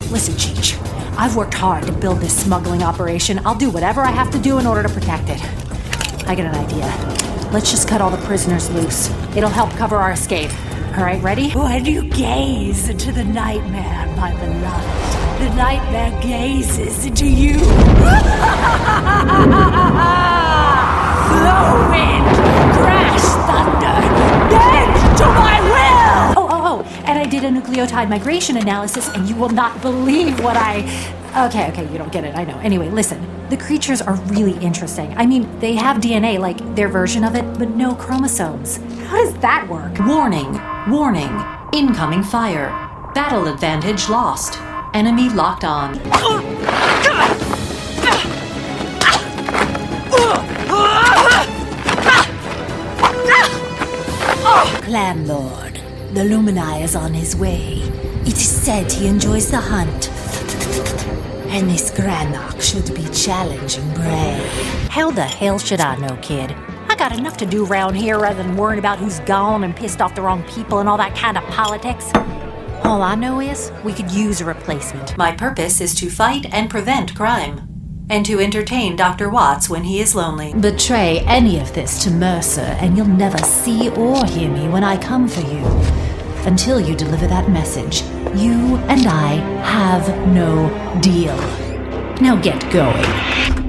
Listen, Cheech, I've worked hard to build this smuggling operation. I'll do whatever I have to do in order to protect it. I get an idea. Let's just cut all the prisoners loose. It'll help cover our escape. All right, ready? When you gaze into the nightmare, my beloved, the nightmare gazes into you. Flow wind, crash thunder, bend to my will! Oh, and I did a nucleotide migration analysis, and you will not believe what I... Okay, you don't get it, I know. Anyway, listen, the creatures are really interesting. I mean, they have DNA, like their version of it, but no chromosomes. How does that work? Warning. Incoming fire. Battle advantage lost. Enemy locked on. Clan Lord, the Lumini is on his way. It is said he enjoys the hunt. And this Grannock should be challenging Bray. How the hell should I know, kid? I got enough to do around here rather than worrying about who's gone and pissed off the wrong people and all that kind of politics. All I know is we could use a replacement. My purpose is to fight and prevent crime, and to entertain Dr. Watts when he is lonely. Betray any of this to Mercer, and you'll never see or hear me when I come for you. Until you deliver that message, you and I have no deal. Now get going.